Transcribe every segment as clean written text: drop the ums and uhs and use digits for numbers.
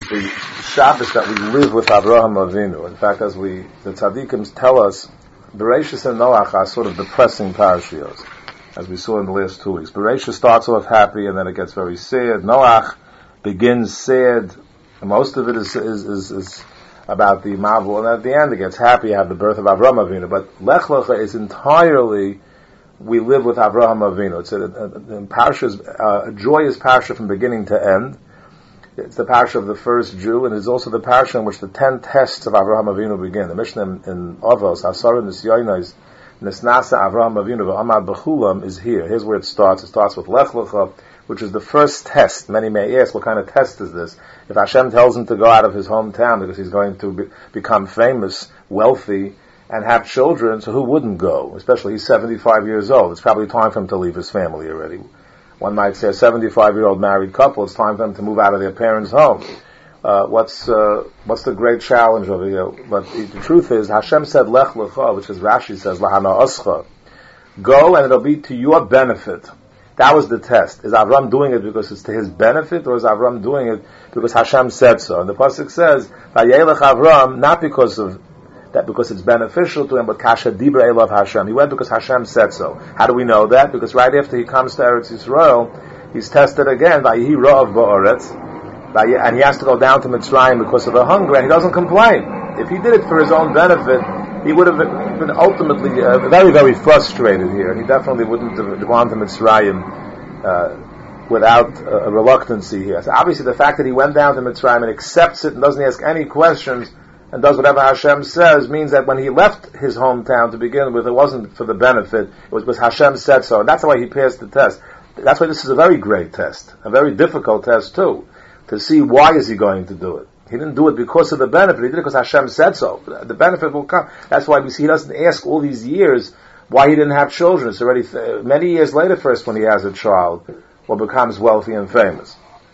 the Shabbos that we live with Avraham Avinu. In fact, as the tzaddikim tell us, Bereshis and Noach are sort of depressing parashiyos, as we saw in the last 2 weeks. Bereshis starts off happy and then it gets very sad. Noach begins sad. Most of it is about the Mavul, and at the end it gets happy. You have the birth of Avraham Avinu. But Lech Lecha is entirely, we live with Avraham Avinu. It's a joyous parasha from beginning to end. It's the parasha of the first Jew, and it's also the parasha in which the 10 tests of Avraham Avinu begin. The Mishnah in Avos, Asara Nisyonos, Nisnasa Avraham Avinu, V'amad B'chulam is here. Here's where it starts. It starts with Lech Lecha, which is the first test. Many may ask, what kind of test is this? If Hashem tells him to go out of his hometown because he's going to become famous, wealthy, and have children, so who wouldn't go? Especially he's 75 years old. It's probably time for him to leave his family already. One might say a 75-year-old married couple, it's time for them to move out of their parents' home. What's the great challenge over here? But the truth is, Hashem said, Lech Lecha, which is Rashi says, Lahana Oscha. Go and it'll be to your benefit. That was the test. Is Avram doing it because it's to his benefit, or is Avram doing it because Hashem said so? And the pasuk says, Vayelech Avram, not because it's beneficial to him, but Kasha Dibra Elav Hashem. He went because Hashem said so. How do we know that? Because right after he comes to Eretz Yisrael, he's tested again, Vayihi Ra'av Ba'aretz, and he has to go down to Mitzrayim because of the hunger, and he doesn't complain. If he did it for his own benefit, he would have been ultimately very, very frustrated here. He definitely wouldn't have gone to Mitzrayim without a reluctancy here. So obviously the fact that he went down to Mitzrayim and accepts it and doesn't ask any questions and does whatever Hashem says means that when he left his hometown to begin with, it wasn't for the benefit, it was because Hashem said so. And that's why he passed the test. That's why this is a very great test, a very difficult test too, to see why is he going to do it. He didn't do it because of the benefit. He did it because Hashem said so. The benefit will come. That's why we see he doesn't ask all these years why he didn't have children. It's already many years later first when he has a child or becomes wealthy and famous.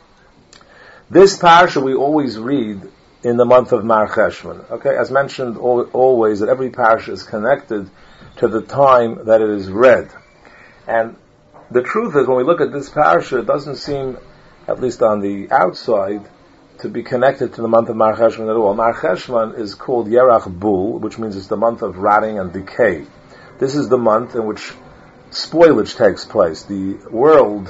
This parasha we always read in the month of Mar Cheshvan. Okay, as mentioned always, that every parasha is connected to the time that it is read. And the truth is, when we look at this parasha, it doesn't seem, at least on the outside, to be connected to the month of Mar Cheshvan at all. Mar Cheshvan is called Yerach Bul, which means it's the month of rotting and decay. This is the month in which spoilage takes place. The world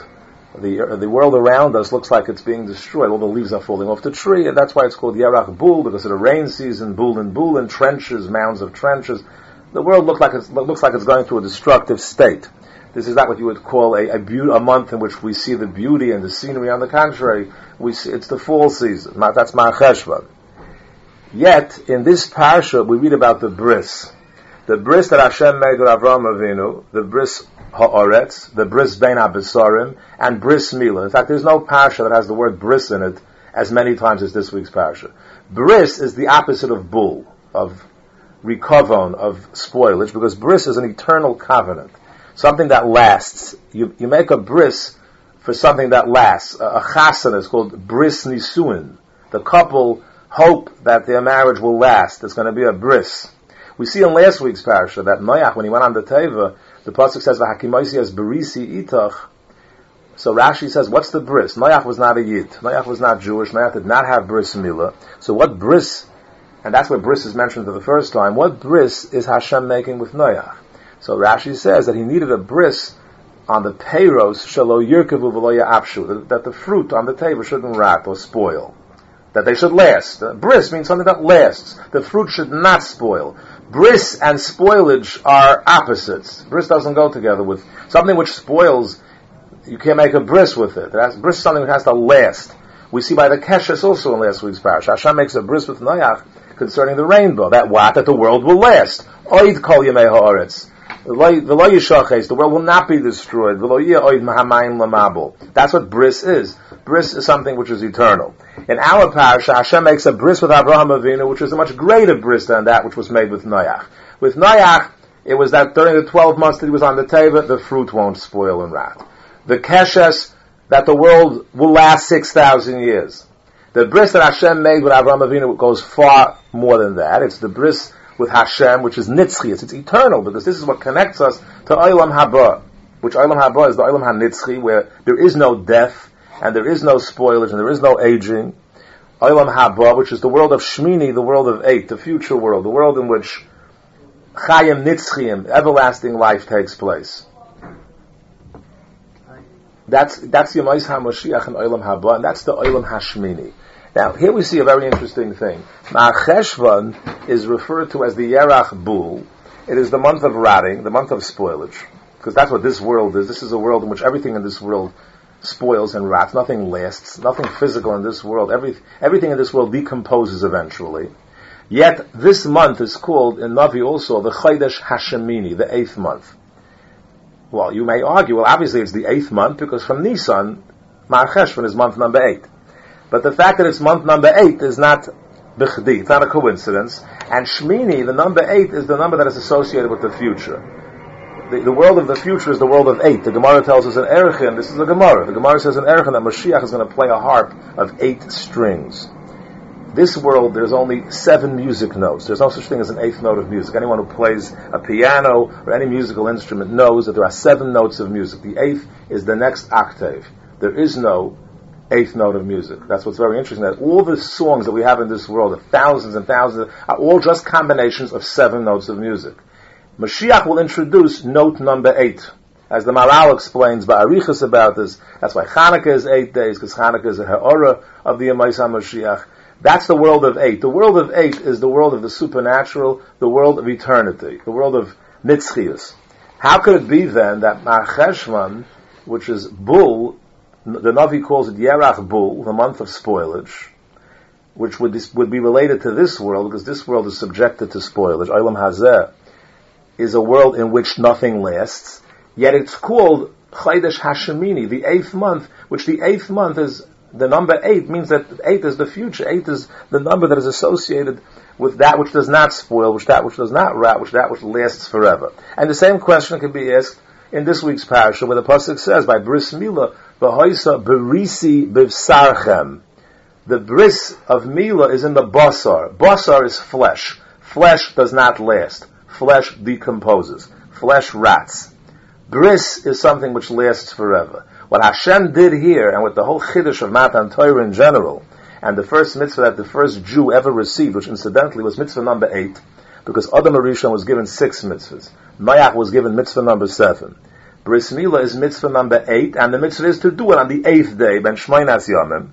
around us looks like it's being destroyed. All the leaves are falling off the tree, and that's why it's called Yerach Bul, because of the rain season, Bul and trenches, mounds of trenches. The world looks like it's going through a destructive state. This is not what you would call a month in which we see the beauty and the scenery. On the contrary, it's the fall season. That's Mar Cheshvan. Yet, in this parsha, we read about the bris. The bris that Hashem made with Avraham Avinu, the bris ha'aretz, the bris bein ha'besarim, and bris milah. In fact, there's no parsha that has the word bris in it as many times as this week's parsha. Bris is the opposite of bul, of rikavon, of spoilage, because bris is an eternal covenant. Something that lasts. You make a bris for something that lasts. A chasana is called bris nisuin. The couple hope that their marriage will last. It's going to be a bris. We see in last week's parasha that Noach, when he went on the Teva, the pasuk says, "V'hakimoisi as berisi itach." So Rashi says, what's the bris? Noach was not a yid. Noach was not Jewish. Noach did not have bris milah. So what bris, and that's where bris is mentioned for the first time, what bris is Hashem making with Noach? So Rashi says that he needed a bris on the peiros shelo yirkevu v'lo ya'apshu, that the fruit on the table shouldn't rot or spoil, that they should last. Bris means something that lasts. The fruit should not spoil. Bris and spoilage are opposites. Bris doesn't go together with something which spoils. You can't make a bris with it. Bris is something that has to last. We see by the Keshes also in last week's parasha. Hashem makes a bris with Noach concerning the rainbow. That the world will last. Oid kol yemei haaretz. The world will not be destroyed. That's what bris is. Bris is something which is eternal. In our parasha, Hashem makes a bris with Avraham Avinu, which is a much greater bris than that which was made with Noach. With Noach, it was that during the 12 months that he was on the teva, the fruit won't spoil and rot. The keshes, that the world will last 6,000 years. The bris that Hashem made with Avraham Avinu goes far more than that. It's the bris with Hashem, which is nitzchi, it's eternal, because this is what connects us to Olam Haba, which Olam Haba is the Olam HaNitzchi, where there is no death, and there is no spoilage, and there is no aging. Olam Haba, which is the world of Shmini, the world of 8, the future world, the world in which Chayim Nitzchiyim, everlasting life takes place. That's Yemais HaMashiach and Olam Haba, and that's the Olam Hashmini. Now, here we see a very interesting thing. Mar Cheshvan is referred to as the Yerach Bul. It is the month of rotting, the month of spoilage, because that's what this world is. This is a world in which everything in this world spoils and rots. Nothing lasts. Nothing physical in this world. Everything in this world decomposes eventually. Yet this month is called in Navi also the Chodesh Hashemini, the 8th month. Well, you may argue, well, obviously it's the 8th month because from Nisan, Mar Cheshvan is month number 8. But the fact that it's month number 8 is not bichdi, it's not a coincidence. And Shmini, the number 8, is the number that is associated with the future. The world of the future is the world of 8. The Gemara tells us in Erechin, this is a Gemara. The Gemara says in Erechin that Mashiach is going to play a harp of 8 strings. This world, there's only 7 music notes. There's no such thing as an 8th note of music. Anyone who plays a piano or any musical instrument knows that there are 7 notes of music. The 8th is the next octave. There is no 8th note of music. That's what's very interesting. That all the songs that we have in this world, the thousands and thousands, are all just combinations of 7 notes of music. Mashiach will introduce note number 8. As the Maral explains Ba'arichas about this, that's why Chanukah is 8 days, because Chanukah is a ha'ora of the Yemais HaMashiach. That's the world of 8. The world of 8 is the world of the supernatural, the world of eternity, the world of Nitzchias. How could it be then that Mar Cheshvan, which is Bul, the Navi calls it Yerach Bul, the month of spoilage, which would be related to this world, because this world is subjected to spoilage, Olam Hazeh, is a world in which nothing lasts, yet it's called Chodesh Hashemini, the 8th month, which the 8th month is, the number 8 means that 8 is the future. 8 is the number that is associated with that which does not spoil, which that which does not rot, which lasts forever. And the same question can be asked in this week's parasha, where the pasuk says, by Bris Milah, V'hoisa berisi bivsarchem. The bris of Milah is in the basar. Basar is flesh. Flesh does not last. Flesh decomposes. Flesh rots. Bris is something which lasts forever. What Hashem did here, and with the whole chiddush of Matan Torah in general, and the first mitzvah that the first Jew ever received, which incidentally was mitzvah number 8, because Adam HaRishon was given 6 mitzvahs. Noach was given mitzvah number 7. Bris Milah is mitzvah number 8, and the mitzvah is to do it on the 8th day, ben Shmoinas Yomim.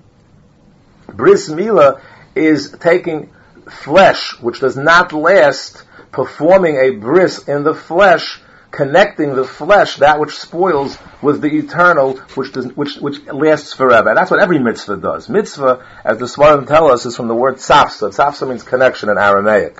Bris Milah is taking flesh, which does not last, performing a bris in the flesh, connecting the flesh, that which spoils, with the eternal, which lasts forever. And that's what every mitzvah does. Mitzvah, as the Svarim tell us, is from the word tzafsa. Tzafsa means connection in Aramaic.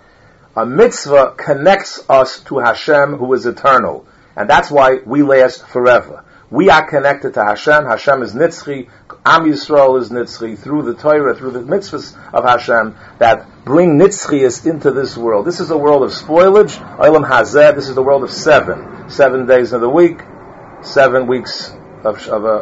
A mitzvah connects us to Hashem, who is eternal. And that's why we last forever. We are connected to Hashem. Hashem is Nitzchi. Am Yisrael is Nitzchi. Through the Torah, through the mitzvahs of Hashem, that bring Nitzchias into this world. This is a world of spoilage. Olam Hazeh. This is the world of 7. 7 days of the week. 7 weeks of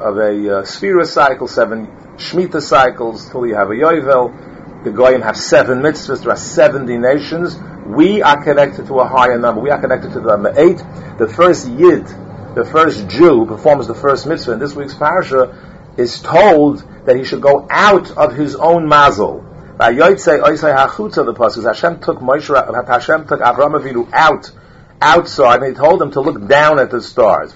a Sphira cycle. 7 Shemitah cycles till you have a Yovel. The Goyim have 7 mitzvahs. There are 70 nations. We are connected to a higher number. We are connected to the number 8. The first Yid, the first Jew who performs the first mitzvah in this week's parasha, is told that he should go out of his own mazel. The pasuk, Hashem took Avraham Avinu outside, and he told him to look down at the stars.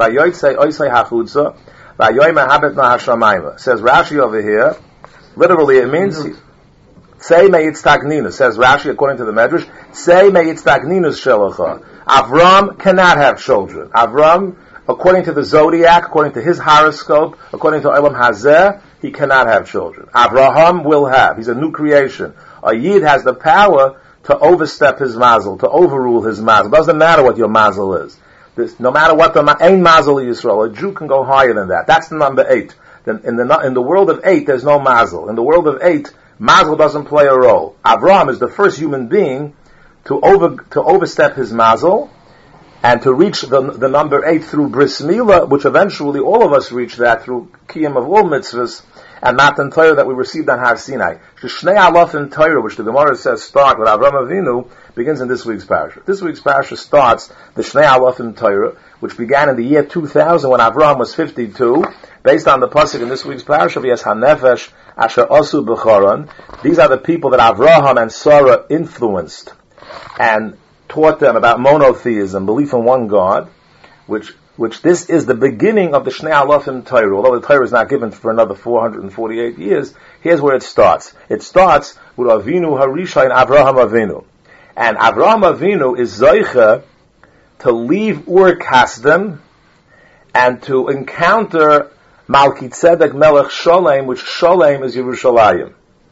Says Rashi over here, literally it means, say meyitztagninu, says Rashi according to the Medrash, say meyitztagninu shelacha. Avram cannot have children. Avram, according to the zodiac, according to his horoscope, according to Olam Hazeh, he cannot have children. Avraham will have. He's a new creation. A Yid has the power to overstep his mazel, to overrule his mazel. Doesn't matter what your mazel is. No matter what the ain mazel of Yisrael, a Jew can go higher than that. That's the number 8. Then in the world of 8, there's no mazel. In the world of 8, mazel doesn't play a role. Avraham is the first human being to overstep his mazel, and to reach the number 8 through Bris Milah, which eventually all of us reach that through Kiyum of all mitzvahs, and Matan Torah that we received on Har Sinai. Shnei Alofim Torah, which the Gemara says start with Avraham Avinu, begins in this week's parasha. This week's parasha starts the Shnei Alofim Torah, which began in the year 2000 when Avraham was 52, based on the pasuk in this week's parasha, V'yes HaNefesh Asher Osu B'choron. These are the people that Avraham and Sarah influenced and taught them about monotheism, belief in one God, which this is the beginning of the Shnei Alofim Torah. Although the Torah is not given for another 448 years, here's where it starts. It starts with Avinu Harisha and Avraham Avinu. And Avraham Avinu is Zoicha to leave Ur Kasdim and to encounter Malki Tzedek Melech Sholem, which Sholem is Yerushalayim.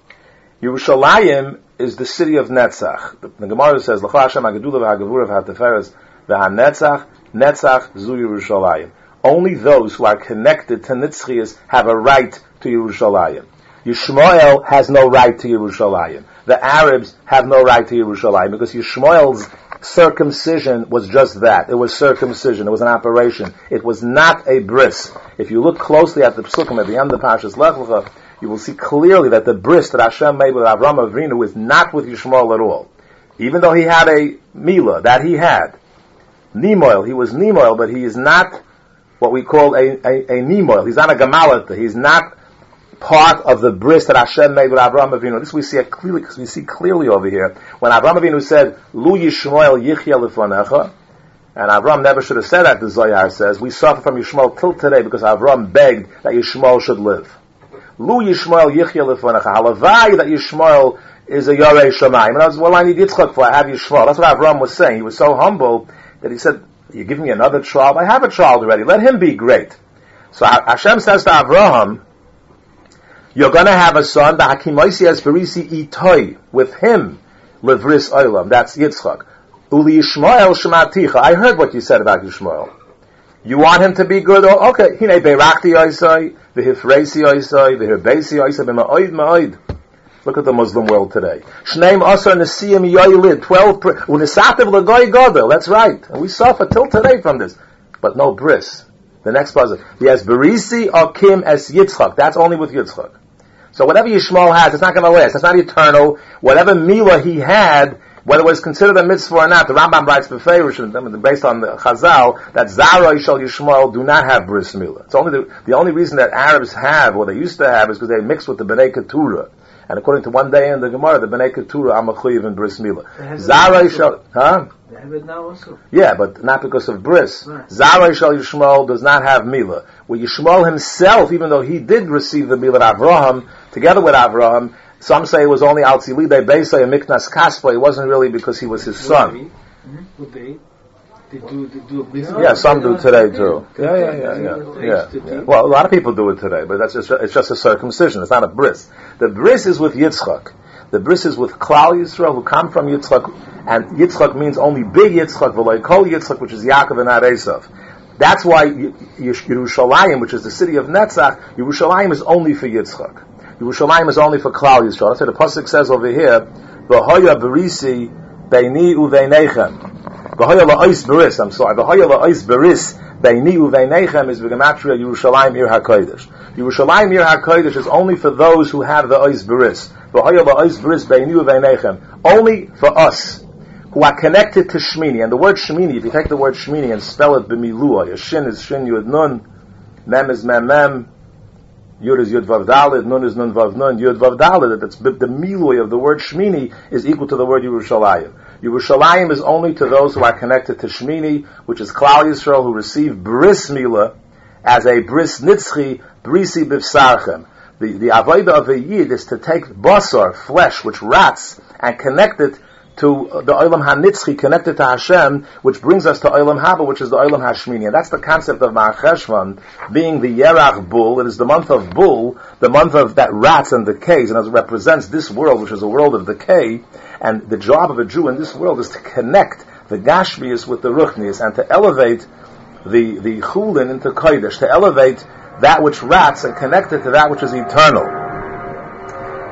Yerushalayim is the city of Netzach. The Gemara says, L'cha Hashem HaGedula v'HaGevura v'HaTeferes v'HaNetzach, Netzach zu Yerushalayim. Only those who are connected to Nitzchias have a right to Yerushalayim. Yishmael has no right to Yerushalayim. The Arabs have no right to Yerushalayim because Yishmael's circumcision was just that. It was circumcision. It was an operation. It was not a bris. If you look closely at the psukim at the end of Parshas Lech Lecha, you will see clearly that the bris that Hashem made with Avraham Avinu is not with Yishmael at all. Even though he had a milah that he had, Nimoil, he was Nimoil, but he is not what we call a Nimoil. He's not a Gamalata. He's not part of the bris that Hashem made with Avraham Avinu. This we see clearly, because we see clearly over here when Avraham Avinu said, "Lu Yishmael Yichya Lefanecha," and Avraham never should have said that. The Zohar says we suffer from Yishmael till today because Avraham begged that Yishmael should live. Lu Yishmael Yichya Lefanecha. Halavai that Yishmael is a Yorei Shamayim. And I was, well, I need Yitzchak for I have Yishmael. That's what Avraham was saying. He was so humble that he said, "You give me another child? I have a child already. Let him be great." So Hashem says to Avraham, "You're going to have a son, the Hakimaisi as Berisi Itoi, with him, Levris Olam." That's Yitzchak. Uli Yishmael Shematicha. I heard what you said about Yishmael. You want him to be good? Oh, okay. Hine Beirachti Oisai, V'hifreisi Oisai, V'hirbesi Oisai, B'ma'oid Ma'oid. Look at the Muslim world today. Shneim Asar Nesiyim Yoylid, 12, Unisativ L'goy Godel. That's right. And we suffer till today from this. But no bris. The next puzzle. He has Berisi Akim as Yitzchak. That's only with Yitzchak. So whatever Yishmael has, it's not going to last. It's not eternal. Whatever milah he had, whether it was considered a mitzvah or not, the Rambam writes beferish, based on the Chazal, that Zara Yishal Yishmael do not have bris milah. It's only the only reason that Arabs have, or they used to have, is because they mixed with the Bnei Keturah. And according to one day in the Gemara, the Bnei Keturah are mechuyev in bris milah. Zara Yishal, They have it now also. Yeah, but not because of bris. Right. Zara Yishal Yishmael does not have milah. Well, Yishmael himself, even though he did receive the milah of Avraham, together with Avraham, some say it was only Al Tzilidei Beisai and Miknas Kaspa. It wasn't really because he was his son. Would they? They do a business. Yeah, some do today too. Yeah. Well, a lot of people do it today, but it's just a circumcision. It's not a bris. The bris is with Yitzchak. The bris is with Klal Yisrael, who come from Yitzchak, and Yitzchak means only big Yitzchak, v'lo kol Yitzchak, which is Yaakov and not Esav. That's why Yerushalayim, which is the city of Netzach, Yerushalayim is only for Yitzchak. Yerushalayim is only for Klal Yisrael. That's what the pasuk says over here. V'hoya berisi beini uveinechem. V'hoya la'ois beris. V'hoya la'ois beris beini uveinechem is v'gematria Yerushalayim Ir HaKodesh. Yerushalayim Ir HaKodesh is only for those who have the ois beris. V'hoya la'ois beris beini uveinechem. Only for us who are connected to Shmini. And the word Shmini, if you take the word Shmini and spell it b'milua, your shin is shin yud nun, mem is mem mem, yud is yud vav dalid, nun is nun vav nun, yud vav dalid. That's the milui of the word Shmini is equal to the word Yerushalayim. Yerushalayim is only to those who are connected to Shmini, which is Klal Yisrael, who receive bris milah as a bris nitzchi, brisi b'vsarchem. The avodah of a yid is to take basar, flesh, which rots, and connect it to the Olam HaNitzchi, connected to Hashem, which brings us to Olam Haba, which is the Olam HaShmini. And that's the concept of Mar Cheshvan, being the Yerach Bull. It is the month of Bull, the month of that rots and decays, and as it represents this world, which is a world of decay. And the job of a Jew in this world is to connect the Gashmius with the Ruchnius, and to elevate the Chulin into Kodesh, to elevate that which rots and connect it to that which is eternal.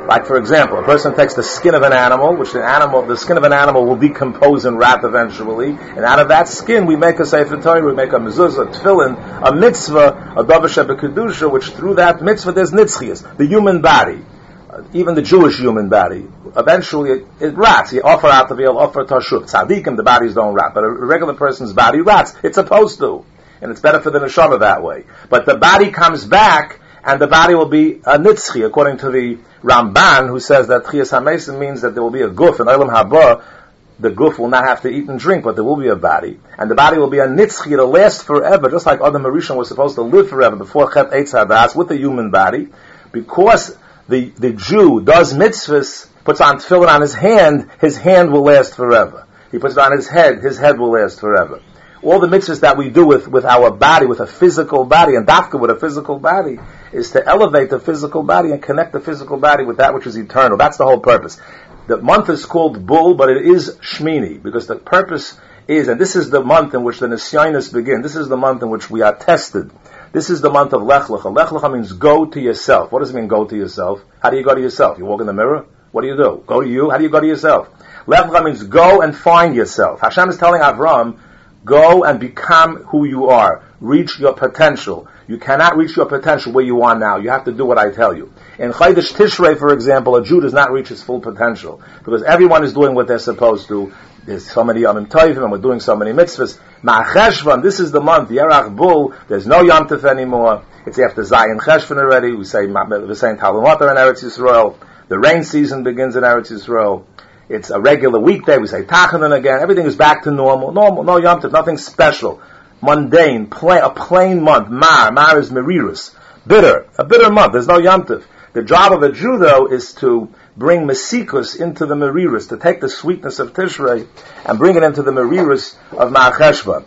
Like, for example, a person takes the skin of an animal, the skin of an animal will decompose and rot eventually, and out of that skin we make a Sefer Torah, we make a mezuzah, a tefillin, a mitzvah, a davar shebekudusha, which through that mitzvah there's nitzchias, the human body, even the Jewish human body. Eventually it rots. You offer ataviel, offer tashuk. Tzadikim, the bodies don't rot, but a regular person's body rots. It's supposed to, and it's better for the neshama that way. But the body comes back, and the body will be a nitzchi, according to the Ramban, who says that Tchias HaMesim means that there will be a guf, in Olam Haba, the guf will not have to eat and drink, but there will be a body. And the body will be a nitzchi, it'll last forever, just like Adam Harishon was supposed to live forever before Chet Eitz Hadas with the human body. Because the Jew does mitzvahs, puts on tefillin on his hand will last forever. He puts it on his head will last forever. All the mitzvahs that we do with our body, with a physical body, and dafka with a physical body, is to elevate the physical body and connect the physical body with that which is eternal. That's the whole purpose. The month is called Bul, but it is Shmini, because the purpose is, and this is the month in which the Nisyanis begin, this is the month in which we are tested. This is the month of Lech Lecha. Lech Lecha means go to yourself. What does it mean, go to yourself? How do you go to yourself? You walk in the mirror? What do you do? Go to you? How do you go to yourself? Lech Lecha means go and find yourself. Hashem is telling Avram, go and become who you are. Reach your potential. You cannot reach your potential where you are now. You have to do what I tell you. In Chodesh Tishrei, for example, a Jew does not reach his full potential, because everyone is doing what they're supposed to. There's so many Yom Tovim, and we're doing so many mitzvahs. Ma'acheshvan, this is the month, Yerach Bul, there's no Yom Tov anymore. It's after Zayin Cheshvan already. We're saying Talmud in Eretz Yisrael. The rain season begins in Eretz Yisrael. It's a regular weekday. We say Tachanan again. Everything is back to normal. No Yom Tov, nothing special. Mundane, a plain month. Mar is merirus. Bitter. A bitter month. There's no Yom Tov. The job of a Jew, though, is to bring mesikus into the merirus, to take the sweetness of Tishrei and bring it into the merirus of Mar Cheshvan.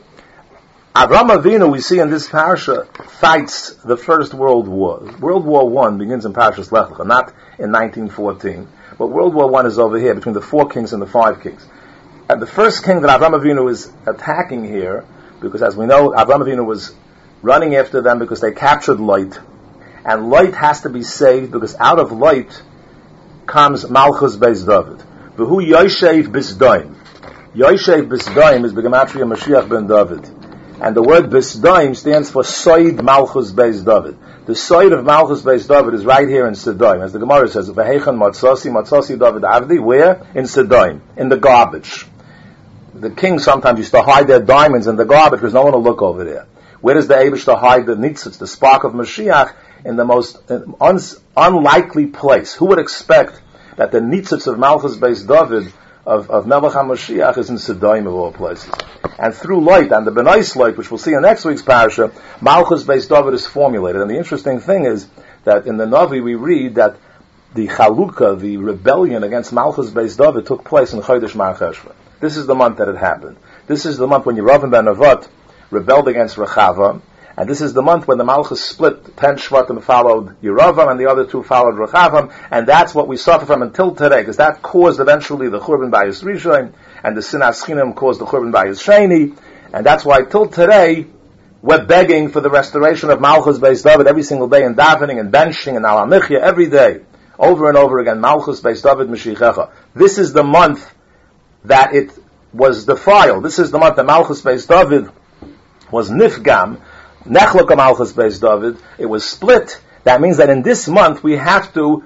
Avram Avinu, we see in this parasha, fights the First World War. World War I begins in Parashas Lech Lecha, not in 1914. But World War I is over here, between the 4 kings and the 5 kings. And the first king that Avram Avinu is attacking here, because as we know, Avram Avinu was running after them because they captured Lot. And Lot has to be saved, because out of Lot comes Malchus Beis David. V'hu Yoshev Bisdaim. Yoshev Bisdaim is B'gematria Mashiach ben David. And the word Bisdaim stands for Soid Malchus Beis David. The Soid of Malchus Beis David is right here in Sedaim. As the Gemara says, V'heichen Matzasi David Avdi, where? In Sedaim, in the garbage. The king sometimes used to hide their diamonds in the garbage because no one will look over there. Where does the Eibush to hide the nitzitz, the spark of Mashiach? In the most unlikely place. Who would expect that the nitzitz of Malchus Beis David, of Melech HaMashiach, is in Sedaim of all places? And through Lot, and the Benais Lot, which we'll see in next week's parasha, Malchus Beis David is formulated. And the interesting thing is that in the Navi we read that the Chalukah, the rebellion against Malchus Beis David, took place in Chodesh Mar Cheshvan. This is the month that it happened. This is the month when Yeravim ben Nevat rebelled against Rechava, and this is the month when the Malchus split. 10 Shvatim followed Yeravim, and the other 2 followed Rechavam, and that's what we suffer from until today, because that caused eventually the Churban Bayis Rishon, and the Sinas Chinam caused the Churban Bayis Sheni, and that's why till today we're begging for the restoration of Malchus Beis David every single day, in davening and benching and Al Hamichya every day, over and over again. Malchus Beis David Mashiachecha. This is the month that it was defiled. This is the month that Malchus Beis David was nifgam. Nechlok Malchus Beis David, it was split. That means that in this month we have to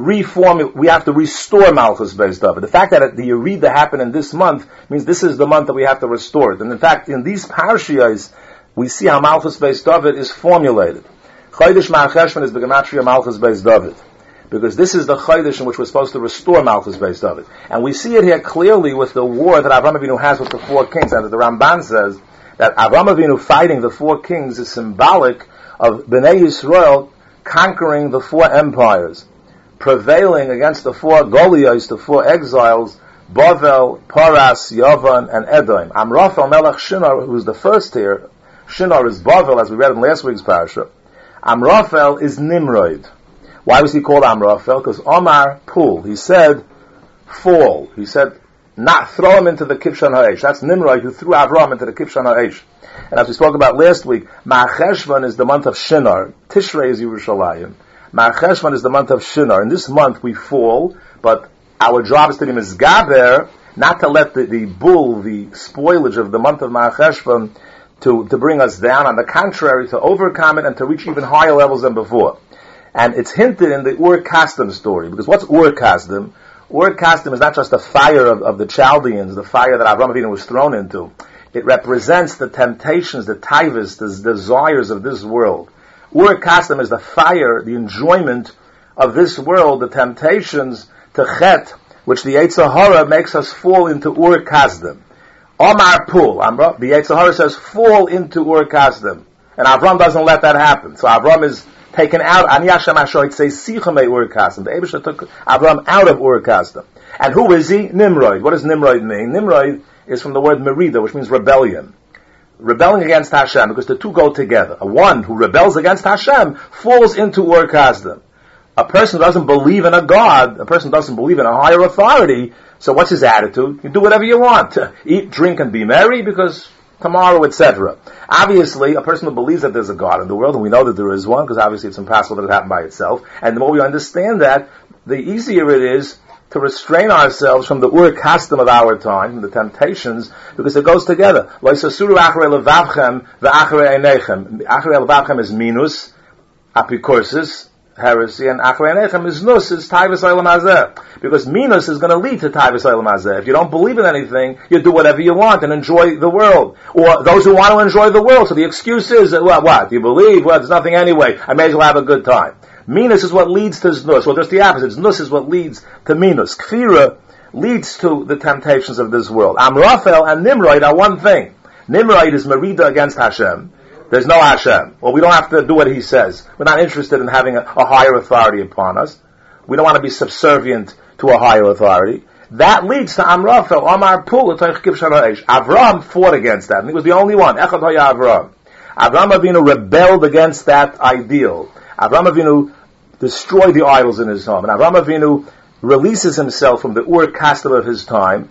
restore Malchus Beis David. The fact that the Yerida happened in this month means this is the month that we have to restore it. And in fact, in these parashiyos, we see how Malchus Beis David is formulated. Chodesh Mar Cheshvan is B'gematria Malchus Beis David, because this is the Chodesh in which we're supposed to restore Malchus Beis David. And we see it here clearly with the war that Avram Avinu has with the 4 kings, and the Ramban says that Avram Avinu fighting the 4 kings is symbolic of Bnei Yisrael conquering the 4 empires, prevailing against the 4 Goliaths, the 4 exiles, Bavel, Paras, Yavan, and Edom. Amraphel Melech Shinar, who's the first here. Shinar is Bavel, as we read in last week's parasha. Amraphel is Nimrod. Why was he called Amraphel? Because Omar Pul, he said, fall. He said, not throw him into the Kibshan Ha'esh. That's Nimrod who threw Avram into the Kibshan Ha'esh. And as we spoke about last week, Mar Cheshvan is the month of Shinar. Tishrei is Yerushalayim. Mar Cheshvan is the month of Shinar. In this month we fall, but our job is to be mizgaber, not to let the bull, the spoilage of the month of Mar Cheshvan to bring us down. On the contrary, to overcome it and to reach even higher levels than before. And it's hinted in the Ur Kasdim story, because what's Ur Kasdim? Ur Kasdim is not just the fire of the Chaldeans, the fire that Avraham Avinu was thrown into. It represents the temptations, the taivas, the desires of this world. Ur Kasdim is the fire, the enjoyment of this world, the temptations to chet, which the Yetzer Hara makes us fall into Ur Kasdim. Omar Pul, the Yetzer Hara says, fall into Ur Kasdim. And Avram doesn't let that happen. So Avram is taken out. Ani Hashem Asher say Sichame Ur Kasdim. The Eibusha took Avram out of Ur Kasdim. And who is he? Nimrod. What does Nimrod mean? Nimrod is from the word merida, which means rebellion. Rebelling against Hashem, because the two go together. One who rebels against Hashem falls into Ur Kasdim. A person doesn't believe in a God, a person doesn't believe in a higher authority, so what's his attitude? You do whatever you want. Eat, drink, and be merry, because tomorrow, etc. Obviously, a person who believes that there's a God in the world, and we know that there is one, because obviously it's impossible that it happened by itself, and the more we understand that, the easier it is to restrain ourselves from the Ur Kasdim of our time, from the temptations, because it goes together. Lo yisasuru achrei levavchem ve'achrei einechem. Achrei levavchem is minus, apikursis, heresy, and achrei einechem is nus, is taivas olam hazeh. Because minus is going to lead to taivas olam hazeh. If you don't believe in anything, you do whatever you want and enjoy the world. Or those who want to enjoy the world, so the excuse is, what? You believe? Well, there's nothing anyway. I may as well have a good time. Minus is what leads to znus. Well, just the opposite. Znus is what leads to minus. Kfira leads to the temptations of this world. Amraphel and Nimrod are one thing. Nimrod is merida against Hashem. There's no Hashem. Well, we don't have to do what he says. We're not interested in having a higher authority upon us. We don't want to be subservient to a higher authority. That leads to Amraphel, Amar Pul, Avram fought against that, and he was the only one. Echad Haya Avram. Avram Avinu rebelled against that ideal. Avram Avinu destroyed the idols in his home. And Avram Avinu releases himself from the Ur Kasdim of his time.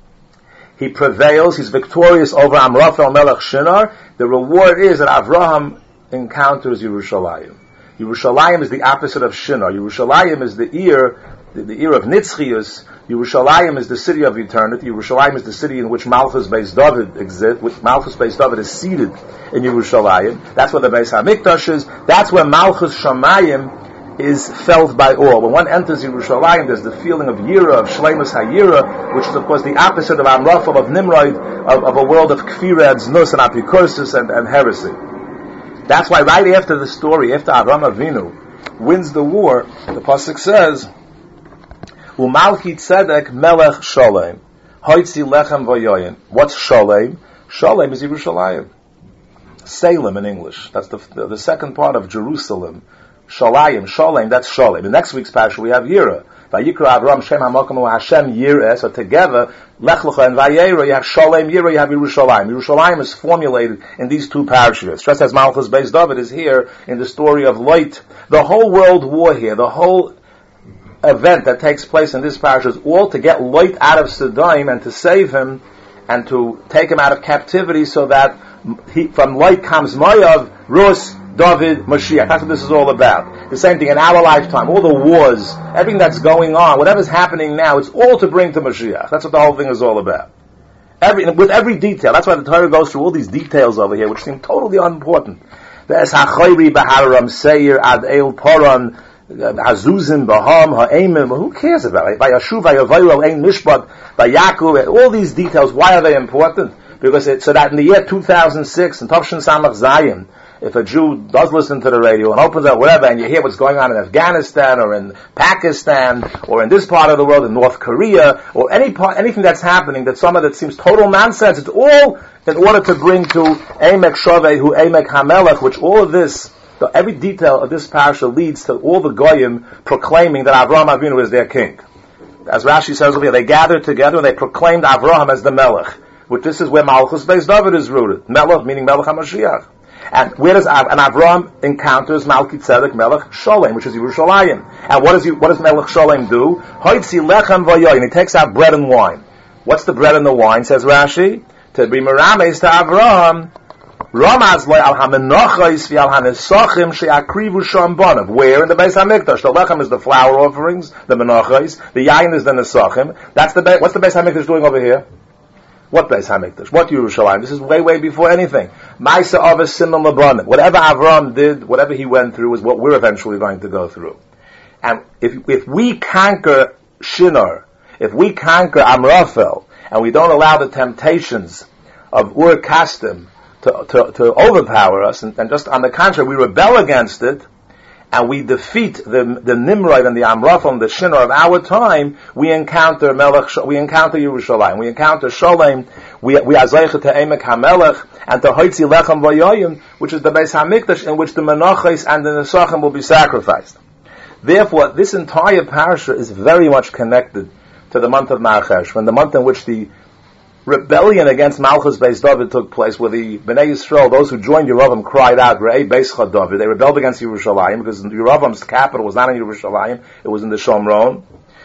He prevails, he's victorious over Amraphel Melech Shinar. The reward is that Avraham encounters Yerushalayim. Yerushalayim is the opposite of Shinar. Yerushalayim is the ear of Nitzchius. Yerushalayim is the city of eternity. Yerushalayim is the city in which Malchus Beis David exists, which Malchus Beis David is seated in Yerushalayim. That's where the Beis HaMikdash is. That's where Malchus Shamayim is felt by all. When one enters Yerushalayim, there's the feeling of Yira, of Shleimus HaYira, which is of course the opposite of Amraphel, of Nimrod, of a world of Kfira and Znus and Apikursis and heresy. That's why right after the story, after Avraham Avinu wins the war, the pasuk says, Umalki tzedek melech sholem, hoitzi lechem v'yoyin. What's sholem? Sholem is Yerushalayim. Salem in English. That's the second part of Jerusalem. Sholem, that's Sholem. In next week's parasha we have Yira. Vayikra Avram Shem HaMokamu Hashem Yireh. So together, Lech Lecha and Vayera, you have Sholem Yireh, you have Yerushalayim. Yerushalayim is formulated in these two parashas. Just as Malchus Beis David is here in the story of Lot. The whole world war here, the whole event that takes place in this parasha is all to get Lot out of Sodom and to save him and to take him out of captivity so that from Lot comes Moav, Rus, David, Mashiach. That's what this is all about. The same thing in our lifetime. All the wars, everything that's going on, whatever's happening now, it's all to bring to Mashiach. That's what the whole thing is all about. With every detail. That's why the Torah goes through all these details over here, which seem totally unimportant. There's HaChoyri B'Haram Seir Ad Eil Poran Hazuzim Baham Ha'emim. Who cares about it? Vayashuv Vayavayu Ein Mishpat Vayakov. All these details. Why are they important? Because so that in the year 2006 in Tavshin Samach Zayin, if a Jew does listen to the radio and opens up whatever, and you hear what's going on in Afghanistan or in Pakistan or in this part of the world, in North Korea, or anything that's happening that seems total nonsense, it's all in order to bring to Emek Shovehu, Emek Hamelech, which all of this, every detail of this parasha leads to all the Goyim proclaiming that Avraham Avinu is their king. As Rashi says over here, they gathered together and they proclaimed Avraham as the Melech, which this is where Malchus Beis David is rooted. Melech meaning Melech HaMashiach. And where does Avram encounters Malki Tzedek Melech Sholem, which is Yerushalayim. And what does Melech Sholem do? Hoitzi lechem v'yoyin. He takes out bread and wine. What's the bread and the wine? Says Rashi, to be merames to Avram, Ramaz loy al hamenachos vi al hanesachim she'akrivu sham banav. Where in the Beis Hamikdash? The lechem is the flour offerings, the menachos. The yain is the nesachim. That's the what's the Beis Hamikdash doing over here? What Beis Hamikdash? What Yerushalayim? This is way before anything. Ma'isa avos simon lebanim. Whatever Avram did, whatever he went through, is what we're eventually going to go through. And if we conquer Shinar, if we conquer Amraphel, and we don't allow the temptations of Ur Kasdim to overpower us, and just on the contrary, we rebel against it, and we defeat the Nimrod and the Amraphel and the Shinar of our time, we encounter Yerushalayim, we encounter Sholem, we azaycha to Emek HaMelech, and to Hoitzi Lechem V'Yoyim, which is the Beis Hamikdash, in which the Menachos and the Nesachim will be sacrificed. Therefore, this entire parasha is very much connected to the month of Mar Cheshvan, the month in which the rebellion against Malchus Beis David took place, where the Bnei Yisrael, those who joined Yerovam, cried out, Re'ei Beischa David. They rebelled against Yerushalayim, because Yerovam's capital was not in Yerushalayim, it was in the Shomron.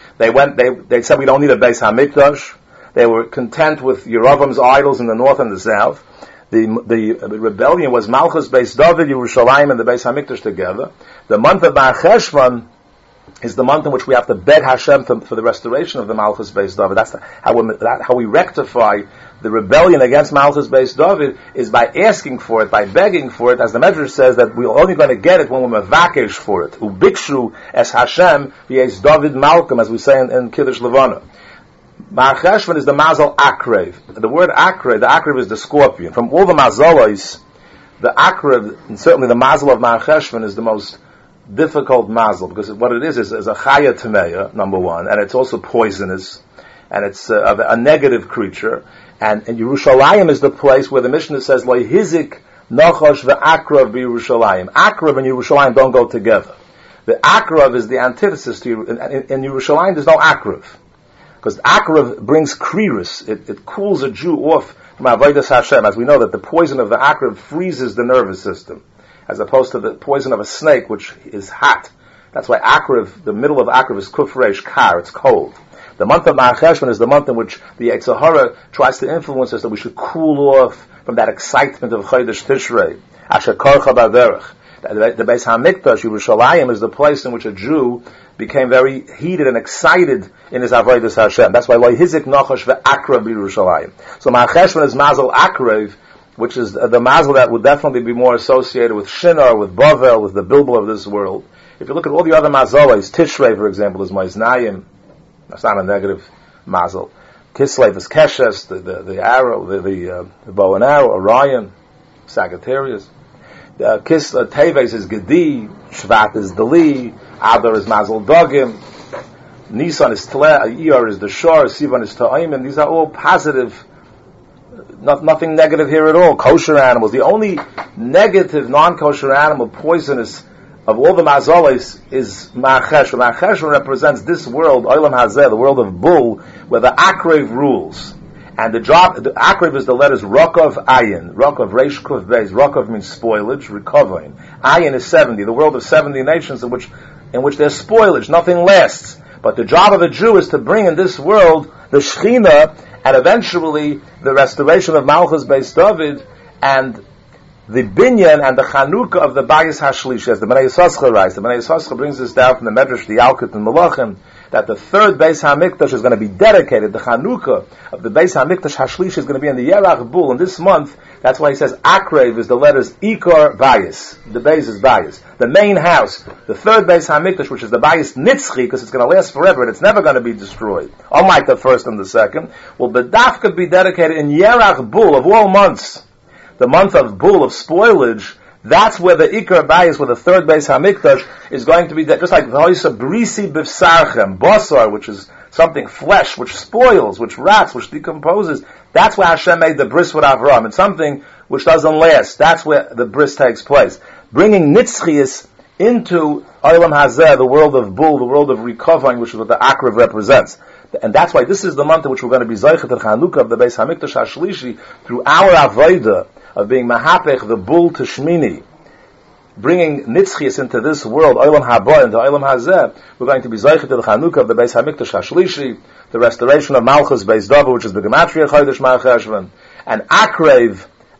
They said, we don't need a Beis HaMikdash. They were content with Yerovam's idols in the north and the south. The rebellion was Malchus Beis David, Yerushalayim, and the Beis HaMikdash together. The month of Mar Cheshvan is the month in which we have to beg Hashem for the restoration of the Malchus Beis David. That's how we rectify the rebellion against Malchus Beis David, is by asking for it, by begging for it, as the Medrash says that we're only going to get it when we're mevakesh for it. Ubikshu es Hashem v'es David Malcolm, as we say in Kiddush Levana. Mar Cheshvan is the Mazal Akrev. The word Akrev, the Akrev is the scorpion. From all the Mazalos, the Akrev, and certainly the Mazal of Mar Cheshvan, is the most difficult mazel, because what it is a chaya tameya, number one, and it's also poisonous, and it's a negative creature, and Yerushalayim is the place where the Mishnah says, Lo hizik nachosh ve'akrav b'Yerushalayim. Akrav and Yerushalayim don't go together. The akrav is the antithesis to in Yerushalayim. There's no akrav, because akrav brings kriris. It cools a Jew off from avodas Hashem, as we know that the poison of the akrav freezes the nervous system, as opposed to the poison of a snake, which is hot. That's why Akriv, the middle of Akriv, is Kufresh Kar, it's cold. The month of Mar Cheshvan is the month in which the Yetzer Hara tries to influence us that we should cool off from that excitement of Chodesh Tishrei. Asher Korcha Baderech. The Beis HaMikdash, Yerushalayim, is the place in which a Jew became very heated and excited in his avodas Hashem. That's why Lo Hizik Nachosh ve'Akrav b'Yerushalayim. So Mar Cheshvan is Mazel Akriv, which is the mazel that would definitely be more associated with Shinar, with Bavel, with the Bilbul of this world. If you look at all the other mazalas, Tishrei, for example, is Moiznayim. That's not a negative mazel. Kislev is Keshes, the arrow, the bow and arrow, Orion, Sagittarius. Teves is Gedi, Shvat is Dali, Adar is Mazel Dogim, Nisan is Tle, Iyar is the Shor, Sivan is Ta'imim. These are all positive. Nothing negative here at all. Kosher animals. The only negative, non-kosher animal, poisonous, of all the mazalis is Mar Cheshvan. Mar Cheshvan represents this world, Olam Hazeh, the world of Bull, where the Akrev rules. And the Akrev is the letters Rokov Ayin. Rokov Reish Kuv Beis. Rokov means spoilage, recovering. Ayin is 70, the world of 70 nations in which there's spoilage, nothing lasts. But the job of a Jew is to bring in this world the Shechina, and eventually the restoration of Malchus Beis David, and the binyan and the Chanukah of the Bayis Hashlish, as the Bnei Yissaschar writes. The Bnei Yissaschar brings this down from the Medrash, the Yalkut and Malachim, that the third Beis HaMikdash is going to be dedicated. The Chanukah of the Beis HaMikdash Hashlish is going to be in the Yerach Bul, and this month, that's why he says Akrev is the letters Ikar Bayis. The Beis is Bayis. The main house, the third Beis HaMikdash, which is the Bayis Nitzchi, because it's going to last forever and it's never going to be destroyed, unlike the first and the second, will Bedafka be dedicated in Yerach Bul of all months. The month of Bul, of spoilage, that's where the Ikar Bayis, where the third Beis HaMikdash is going to be, just like V'hoisa Brisi B'Sarchem, Basar, which is something flesh, which spoils, which rots, which decomposes. That's where Hashem made the bris with Avram. It's something which doesn't last. That's where the bris takes place. Bringing Nitzchias into Olam Hazeh, the world of Bul, the world of recovering, which is what the Akrev represents. And that's why this is the month in which we're going to be Zeichet and Chanukah of the Beis HaMikdash HaShlishi, through our Avodah of being Mahapech, the Bul to Shmini, bringing Nitzchias into this world, Olam Haba, into Olam Hazeh. We're going to be Zeichet and Chanukah of the Beis HaMikdash HaShlishi, the restoration of Malchus Beis David, which is the Gematria Chodesh Mar Cheshvan, and Akrev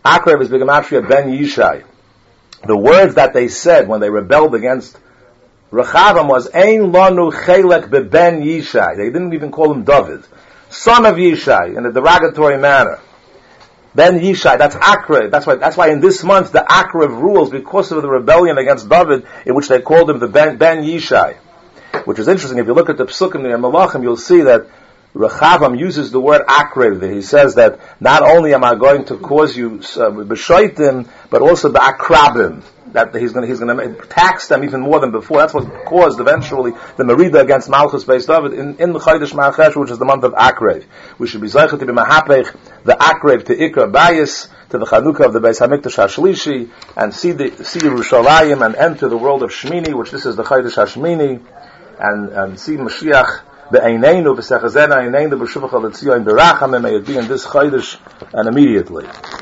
Akrev is B'gematria Ben Yishai. The words that they said when they rebelled against Rechavam was Ein Lanu Chelek B'Ben Yishai. They didn't even call him David. Son of Yishai, in a derogatory manner. Ben Yishai, that's Akrev. That's why in this month the Akrev rules because of the rebellion against David, in which they called him the Ben Yishai. Which is interesting. If you look at the Psukim in Malachim, you'll see that Rechavam uses the word Akrev there. He says that not only am I going to cause you b'shoitim, but also b'akrabim. That he's going to tax them even more than before. That's what caused eventually the Merida against Malchus based David in the Chodesh Ma'achesh, which is the month of Akrev. We should be zeicher to be mahapech the Akrev to Ikra Bayis, to the Chanukah of the Beis Hamikdash Hashlishi, and see Yerushalayim and enter the world of Shmini, which this is the Chodesh Hashmini, and see Mashiach be'eineinu v'sechazena eineinu b'shuvach al-tzion b'rachamim, may it be in this Chodesh and immediately.